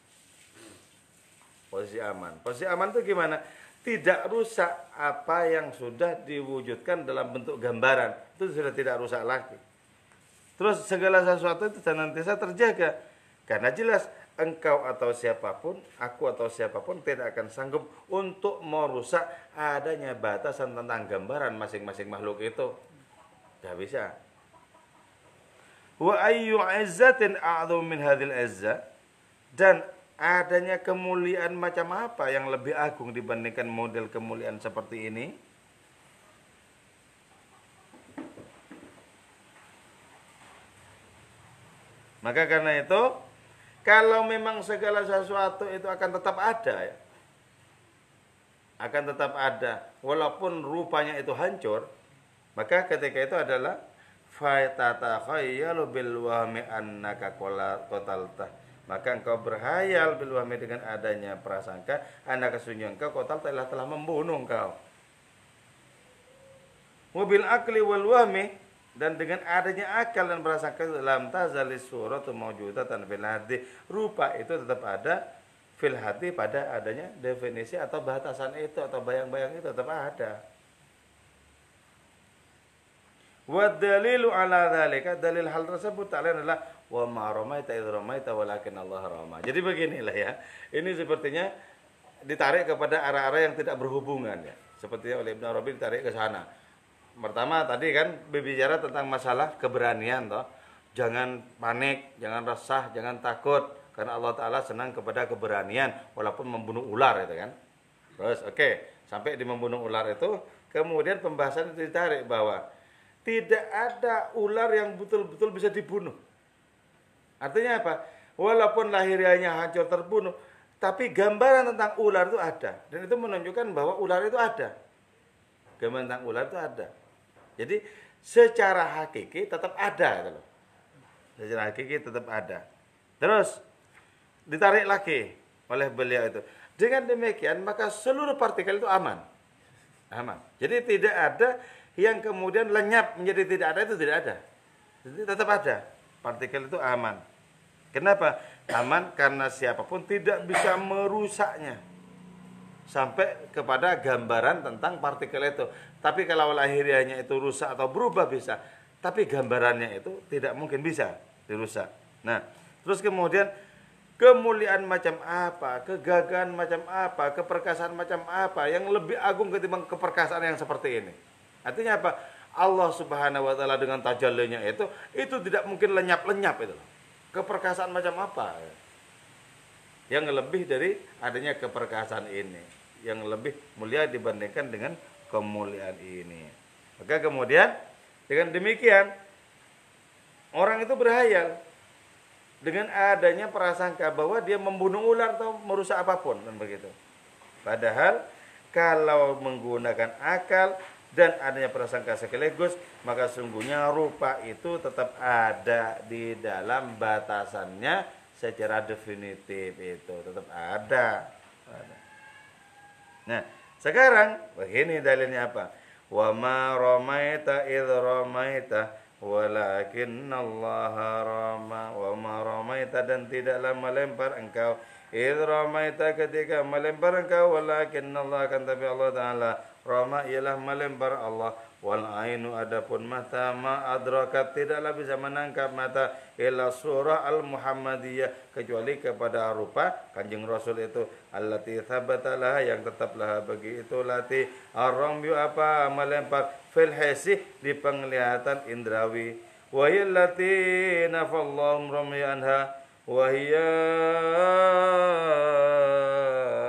Posisi aman. Posisi aman itu gimana? Tidak rusak apa yang sudah diwujudkan dalam bentuk gambaran. Itu sudah tidak rusak lagi. Terus segala sesuatu itu senantiasa terjaga. Karena jelas engkau atau siapapun, aku atau siapapun tidak akan sanggup untuk merusak adanya batasan tentang gambaran masing-masing makhluk itu. Tidak bisa. Wa ayyu izzatin a'dham min hadhil izza, dan adanya kemuliaan macam apa yang lebih agung dibandingkan model kemuliaan seperti ini? Maka karena itu, kalau memang segala sesuatu itu akan tetap ada ya. Akan tetap ada walaupun rupanya itu hancur, maka ketika itu adalah fatatakhayyalu bil wahmi annaka qatalta. Maka engkau berhayal bil wahmi dengan adanya prasangka annaka sesungguhnya engkau qatalta telah telah membunuh engkau. Wabil akli wal wahmi, dan dengan adanya akal dan prasangka dalam tazalis suratu mawjudatan fil hati, rupa itu tetap ada fil hati pada adanya definisi atau batasan itu atau bayang-bayang itu tetap ada. Wa dalilu ala dzalika, dalil hal tersebut adalah wa ma ramaita idz ramaita walakin Allah rama. Jadi beginilah ya. Ini sepertinya ditarik kepada arah-arah yang tidak berhubungan ya. Sepertinya oleh Ibnu Arabi ditarik ke sana. Pertama tadi kan berbicara tentang masalah keberanian toh. Jangan panik, jangan resah, jangan takut karena Allah Taala senang kepada keberanian walaupun membunuh ular itu kan. Terus oke, okay, sampai di membunuh ular itu kemudian pembahasan itu ditarik bahwa tidak ada ular yang betul-betul bisa dibunuh. Artinya apa? Walaupun lahirianya hancur terbunuh, tapi gambaran tentang ular itu ada dan itu menunjukkan bahwa ular itu ada. Gambaran tentang ular itu ada. Jadi secara hakiki tetap ada gitu loh. Secara hakiki tetap ada. Terus ditarik lagi oleh beliau itu. Dengan demikian maka seluruh partikel itu aman. Aman. Jadi tidak ada yang kemudian lenyap menjadi tidak ada, itu tidak ada. Jadi tetap ada. Partikel itu aman. Kenapa? Aman karena siapapun tidak bisa merusaknya. Sampai kepada gambaran tentang partikel itu. Tapi kalau lahiriahnya itu rusak atau berubah bisa. Tapi gambarannya itu tidak mungkin bisa dirusak. Nah, terus kemudian kemuliaan macam apa, kegagahan macam apa, keperkasaan macam apa yang lebih agung ketimbang keperkasaan yang seperti ini. Artinya apa? Allah Subhanahu wa taala dengan tajallinya itu itu tidak mungkin lenyap-lenyap itu. Keperkasaan macam apa? Yang lebih dari adanya keperkasaan ini, yang lebih mulia dibandingkan dengan kemuliaan ini. Maka kemudian dengan demikian orang itu berhayal dengan adanya prasangka bahwa dia membunuh ular atau merusak apapun dan begitu. Padahal kalau menggunakan akal dan adanya prasangka sekaligus, maka sungguhnya rupa itu tetap ada di dalam batasannya secara definitif, itu tetap ada. Nah, sekarang begini dalilnya apa? Wa ma ramaita idz ramaita walakinnallaha rama. Wa ma ramaita, dan tidaklah melempar engkau idz ramaita ketika melempar engkau, walakinnallaha, kan tapi Allah Taala rama ialah melempar Allah. Wal ainu, adapun mata, ma adrakat, tidaklah bisa menangkap mata ila surah al muhammadiyah kecuali kepada rupa Kanjeng Rasul itu, allati thabatalah, yang tetaplah bagi itu, lati ar-ramyu, apa melempar, fil hisi, di penglihatan indrawi, wa allati nafallahu ramya anha, wa hiya,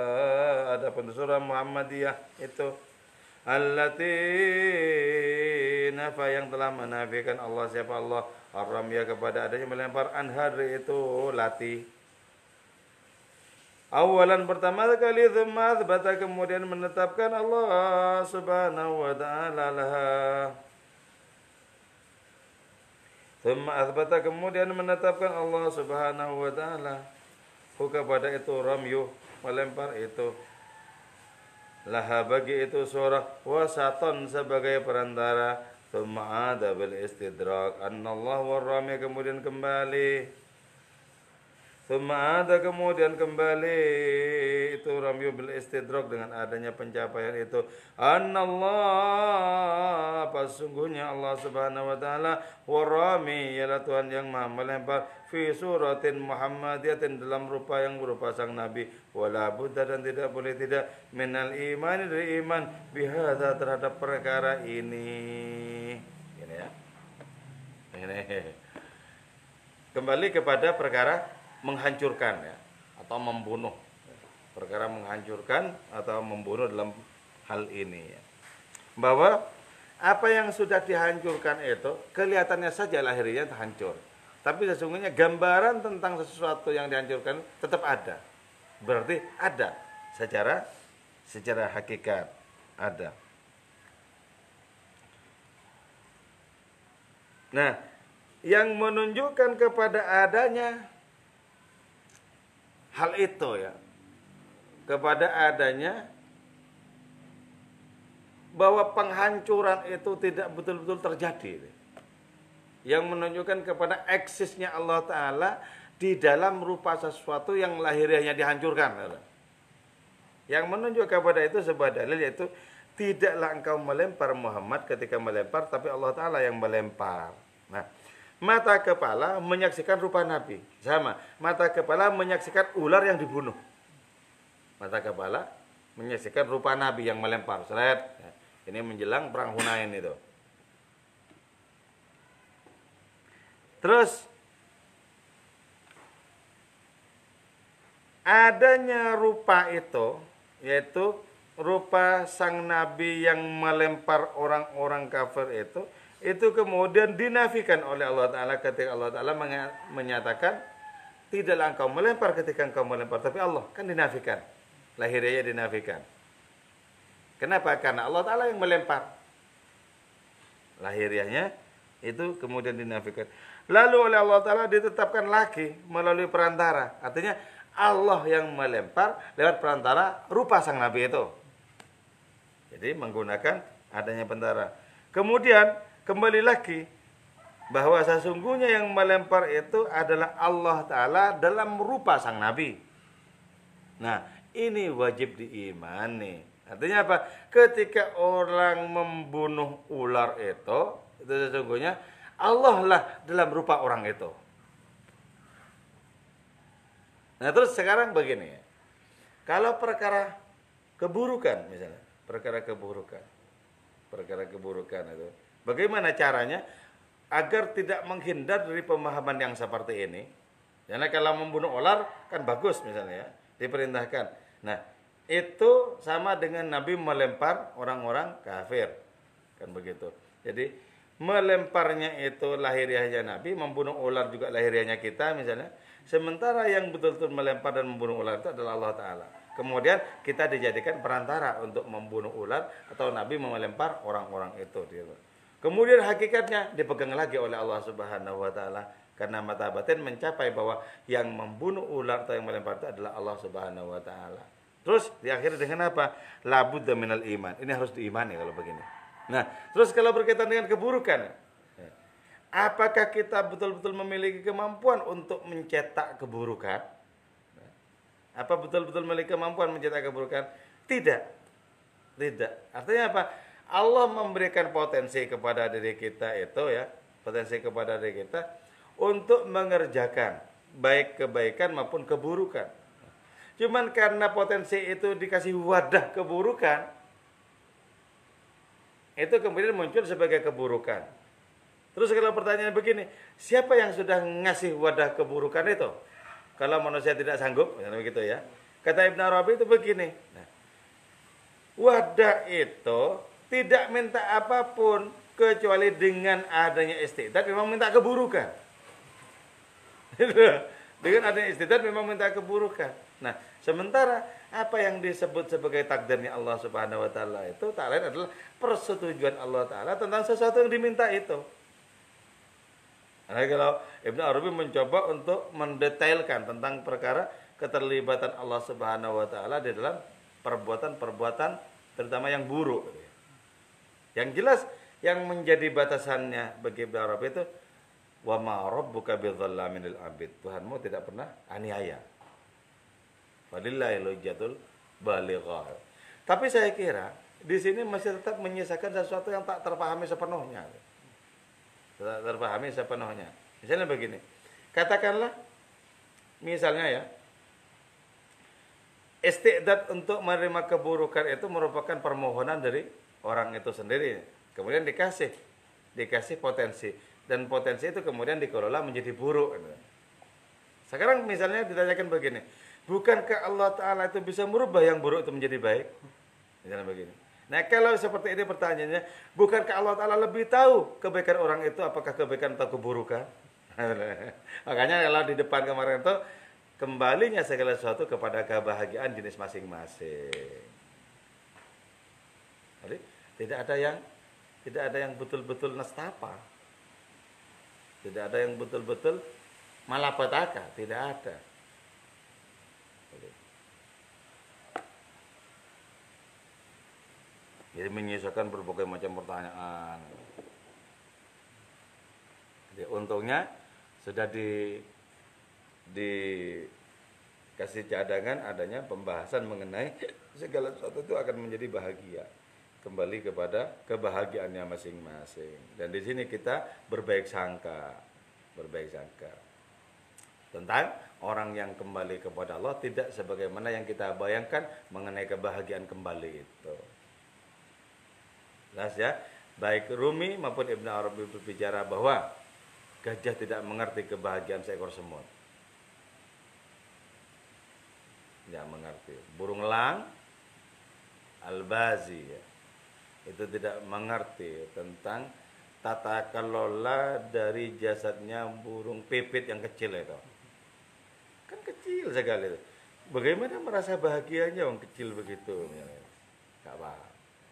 adapun surah Muhammadiyah itu allati nafa yang telah menafikan Allah siapa Allah ar-ramya kepada adanya melempar anhar itu latih. Awalan pertama kali tsumma tsabata kemudian menetapkan Allah Subhanahu wa taala laha. Tsumma tsabata kemudian menetapkan Allah Subhanahu wa taala kepada itu ramyu melempar itu laha bagi itu surah wasaton sebagai perantara tsumma ada bil istidrak annallahu warrami kemudian kembali tsumma ada kemudian kembali itu ramyu bil istidrak dengan adanya pencapaian itu annallah sesungguhnya Allah Subhanahu wa taala warrami ialah Tuhan yang Maha melempar fi suratin muhammadiyatin dalam rupa yang berupa sang nabi wala budda dan tidak boleh tidak minal iman dari iman bihadza terhadap perkara ini ini ya ini kembali kepada perkara menghancurkan ya atau membunuh perkara menghancurkan atau membunuh dalam hal ini ya. Bahwa apa yang sudah dihancurkan itu kelihatannya saja lahirnya hancur. Tapi sesungguhnya gambaran tentang sesuatu yang dihancurkan tetap ada. Berarti ada secara secara hakikat ada. Nah, yang menunjukkan kepada adanya hal itu ya, kepada adanya bahwa penghancuran itu tidak betul-betul terjadi. Yang menunjukkan kepada eksisnya Allah Ta'ala di dalam rupa sesuatu yang lahiriahnya dihancurkan. Yang menunjuk kepada itu sebuah dalil yaitu tidaklah engkau melempar Muhammad ketika melempar, tapi Allah Ta'ala yang melempar. Nah, mata kepala menyaksikan rupa Nabi. Sama, mata kepala menyaksikan ular yang dibunuh. Mata kepala menyaksikan rupa Nabi yang melempar. Seret. Ini menjelang perang Hunain itu. Terus adanya rupa itu, yaitu rupa sang nabi yang melempar orang-orang kafir itu, itu kemudian dinafikan oleh Allah Ta'ala ketika Allah Ta'ala menyatakan tidaklah engkau melempar ketika engkau melempar, tapi Allah kan dinafikan, lahiriahnya dinafikan. Kenapa? Karena Allah Ta'ala yang melempar, lahiriahnya itu kemudian dinafikan. Lalu oleh Allah Ta'ala ditetapkan lagi melalui perantara. Artinya Allah yang melempar lewat perantara rupa sang Nabi itu. Jadi menggunakan adanya perantara. Kemudian kembali lagi bahwa sesungguhnya yang melempar itu adalah Allah Ta'ala dalam rupa sang Nabi. Nah, ini wajib diimani. Artinya apa? Ketika orang membunuh ular itu, itu sesungguhnya Allah lah dalam rupa orang itu. Nah terus sekarang begini ya. Kalau perkara keburukan misalnya. Perkara keburukan. Perkara keburukan itu. Bagaimana caranya agar tidak menghindar dari pemahaman yang seperti ini. Karena kalau membunuh ular kan bagus misalnya ya. Diperintahkan. Nah itu sama dengan Nabi melempar orang-orang kafir. Kan begitu. Jadi melemparnya itu lahiriahnya Nabi, membunuh ular juga lahiriahnya kita misalnya. Sementara yang betul-betul melempar dan membunuh ular itu adalah Allah Ta'ala. Kemudian kita dijadikan perantara untuk membunuh ular atau Nabi melempar orang-orang itu. Kemudian hakikatnya dipegang lagi oleh Allah Subhanahu wa Ta'ala. Karena mata batin mencapai bahwa yang membunuh ular atau yang melempar itu adalah Allah Subhanahu wa Ta'ala. Terus diakhiri dengan apa? Labudda minal iman. Ini harus diimani kalau begini. Nah, terus kalau berkaitan dengan keburukan, apakah kita betul-betul memiliki kemampuan untuk mencetak keburukan? Apa betul-betul memiliki kemampuan mencetak keburukan? Tidak. Tidak. Artinya apa? Allah memberikan potensi kepada diri kita itu ya, potensi kepada diri kita untuk mengerjakan baik kebaikan maupun keburukan. Cuman karena potensi itu dikasih wadah keburukan, itu kemudian muncul sebagai keburukan. Terus kalau pertanyaan begini, siapa yang sudah ngasih wadah keburukan itu? Kalau manusia tidak sanggup, begitu ya. Kata Ibn Arabi itu begini. Nah, wadah itu tidak minta apapun kecuali dengan adanya istiqdad memang minta keburukan. Dengan adanya istiqdad memang minta keburukan. Nah, sementara apa yang disebut sebagai takdirnya Allah Subhanahu wa taala itu tak lain adalah persetujuan Allah taala tentang sesuatu yang diminta itu. Nah, kalau Ibnu Arabi mencoba untuk mendetailkan tentang perkara keterlibatan Allah Subhanahu wa taala di dalam perbuatan-perbuatan terutama yang buruk. Yang jelas yang menjadi batasannya bagi Ibnu Arabi itu wa ma rabbuka bidzallamin lil abid. Tuhanmu tidak pernah aniaya. Walillahil hujjatul balighah. Tapi saya kira di sini masih tetap menyisakan sesuatu yang tak terpahami sepenuhnya. Tak terpahami sepenuhnya. Misalnya begini. Katakanlah misalnya ya, istiqdad untuk menerima keburukan itu merupakan permohonan dari orang itu sendiri. Kemudian dikasih dikasih potensi dan potensi itu kemudian dikelola menjadi buruk. Sekarang misalnya ditanyakan begini, bukankah Allah Ta'ala itu bisa merubah yang buruk itu menjadi baik? Misalnya begini. Nah kalau seperti ini pertanyaannya, bukankah Allah Ta'ala lebih tahu kebaikan orang itu apakah kebaikan atau keburukan? Makanya kalau di depan kemarin itu, kembalinya segala sesuatu kepada kebahagiaan jenis masing-masing. Jadi tidak ada yang tidak ada yang betul-betul nastapa. Tidak ada yang betul-betul malapetaka, tidak ada. Jadi menyisakan berbagai macam pertanyaan. Jadi untungnya sudah di dikasih cadangan adanya pembahasan mengenai segala sesuatu itu akan menjadi bahagia, kembali kepada kebahagiaannya masing-masing. Dan di sini kita berbaik sangka, berbaik sangka tentang orang yang kembali kepada Allah tidak sebagaimana yang kita bayangkan mengenai kebahagiaan kembali itu. Jelas ya, baik Rumi maupun Ibnu Arabi berbicara bahwa gajah tidak mengerti kebahagiaan seekor semut. Tidak mengerti. Burung elang Al-Bazi ya, itu tidak mengerti tentang tata kelola dari jasadnya burung pipit yang kecil itu. Kan kecil sekali itu. Bagaimana merasa bahagianya orang kecil begitu? Enggak paham.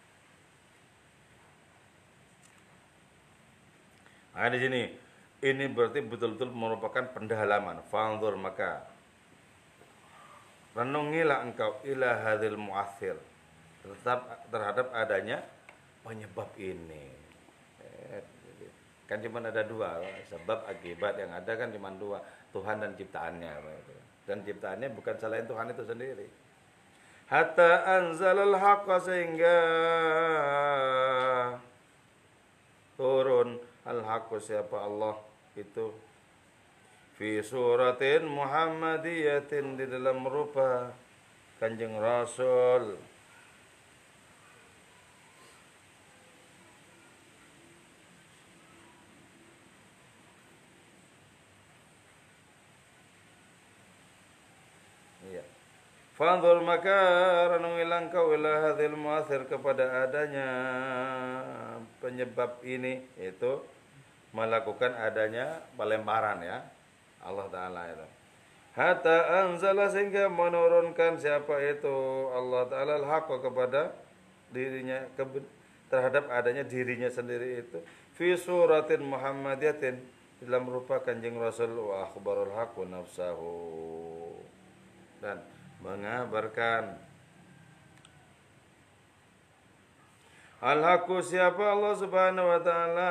Nah, di sini ini berarti betul-betul merupakan pendalaman. Fanzur maka renungilah engkau ila hadzal mu'athir, tetap terhadap adanya penyebab ini. Kan cuma ada dua, sebab akibat yang ada kan cuma dua, Tuhan dan ciptaannya. Dan ciptaannya bukan selain Tuhan itu sendiri. Hatta anzalal haqqa sehingga turun al-haqqu siapa Allah itu fi suratin Muhammadiyatin di dalam rupa Kanjeng Rasul. Iya. Fanzur maka renungilah engkau ila hadzal mu'athir kepada adanya penyebab ini, itu melakukan adanya pelemparan ya Allah Ta'ala itu. Hatta anzala sehingga menurunkan siapa itu Allah Ta'ala al-haqqa kepada dirinya ke, terhadap adanya dirinya sendiri itu fi suratin Muhammadiyatin dalam rupa Kanjeng Rasul wa akhbarul haqqu nafsahu, dan mengabarkan al-haqqu siapa Allah Subhanahu wa taala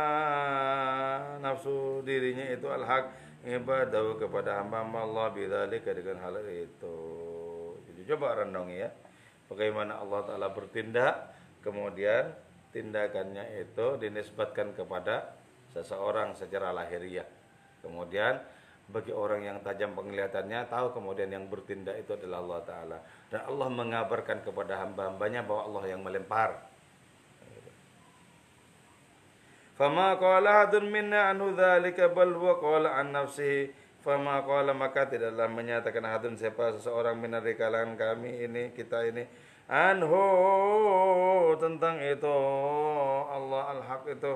nafsu dirinya itu al-haq ibadah kepada hamba-hamba Allah bidzalika dengan hal itu. Jadi coba renungi ya, bagaimana Allah Taala bertindak, kemudian tindakannya itu dinisbatkan kepada seseorang secara lahiriah. Kemudian bagi orang yang tajam penglihatannya tahu kemudian yang bertindak itu adalah Allah Ta'ala. Dan Allah mengabarkan kepada hamba-hambanya bahwa Allah yang melempar. Fama qala hadun minna anhu dzalika bal huwa qala an nafsihi. Fama qala maka tidaklah menyatakan hadun siapa seseorang minar di kalangan kami ini, kita ini, anhu tentang itu Allah al-haq itu.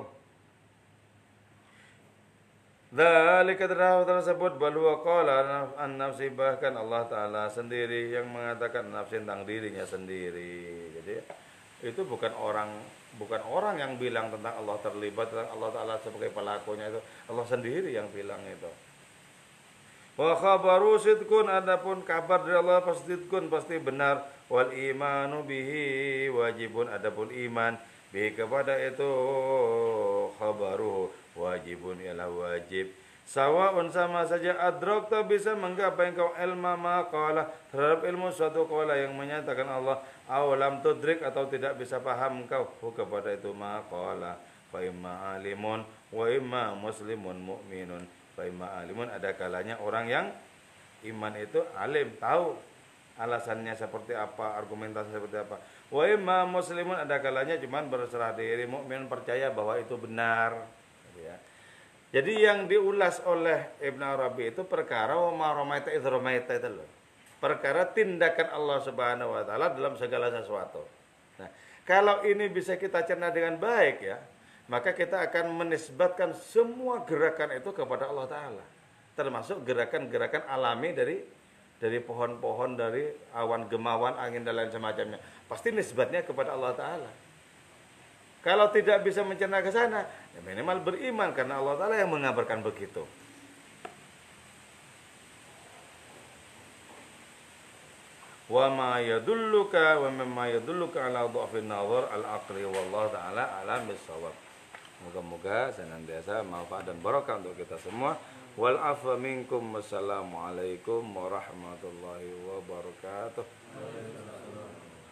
Dzalika tersebut balwa qala an-nafsi, bahkan Allah Ta'ala sendiri yang mengatakan nafsi tentang dirinya sendiri. Jadi itu bukan orang bukan orang yang bilang tentang Allah terlibat, tentang Allah Ta'ala sebagai pelakunya, itu Allah sendiri yang bilang itu. Wa khabaru sidqun, adapun kabar dari Allah pasti sidqun, pasti benar. Wal imanu bihi wajibun, adapun iman bihi kepada itu khabaru wajibun, ialah wajib. Sawaun, sama saja, adrakta bisa menggapai engkau ilma maqalah terhadap ilmu suatu qala yang menyatakan Allah, awalam tudrik, atau tidak bisa paham engkau kepada itu maqalah. Fa imma alimun wa imma muslimun mu'minun. Fa imma alimun, ada kalanya orang yang iman itu alim, tahu alasannya seperti apa, argumentasi seperti apa. Wa imma muslimun, ada kalanya cuman berserah diri, mukmin, percaya bahwa itu benar. Ya. Jadi yang diulas oleh Ibn Arabi itu perkara wa ma ramaita idz ramaita itu loh. Perkara tindakan Allah Subhanahu wa taala dalam segala sesuatu. Nah, kalau ini bisa kita cerna dengan baik ya, maka kita akan menisbatkan semua gerakan itu kepada Allah Taala. Termasuk gerakan-gerakan alami dari dari pohon-pohon, dari awan gemawan, angin dan lain semacamnya. Pasti nisbatnya kepada Allah Taala. Kalau tidak bisa mencerna ke sana, ya minimal beriman, karena Allah Ta'ala yang mengabarkan begitu. Wa ma yadulluka wa mimma yadulluka ala dha'fin nazar al-aqli wallahu ta'ala alam bis-shawab. Moga-moga senantiasa manfaat dan barokah untuk kita semua. Wal afwa minkum. Wassalamualaikum warahmatullahi wabarakatuh.